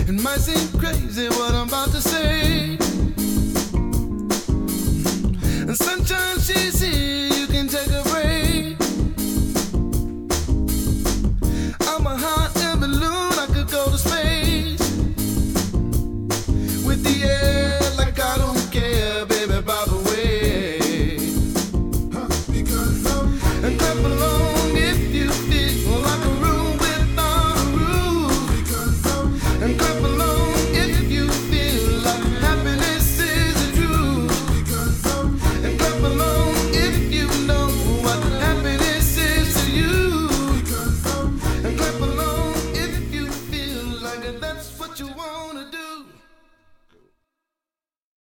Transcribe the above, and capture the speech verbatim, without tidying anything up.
It might seem crazy what I'm about to say. And sunshine, she's here, you can take a break. I'm a hot air balloon, I could go to space. With the air, like I don't care, baby, by the way. Huh, because I'm happy. And clap along if you feel like a room without a roof. Because I'm happy. And clap along if you feel like happiness is the truth. Because I'm happy. And clap along.